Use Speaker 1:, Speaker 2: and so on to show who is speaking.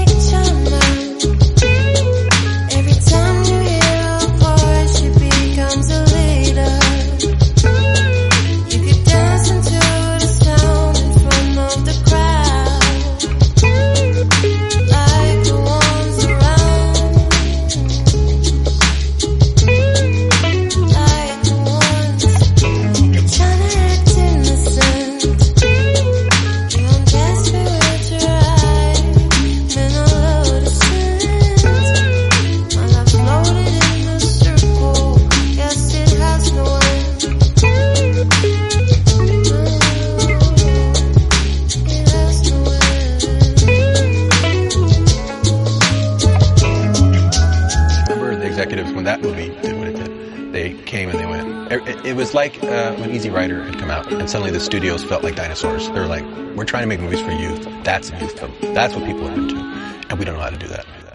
Speaker 1: Executives, when that movie did what it did, they came and they went. It was like when Easy Rider had come out, and suddenly the studios felt like dinosaurs. They were like, "We're trying to make movies for youth. That's a youth film. That's what people are into, and we don't know how to do that."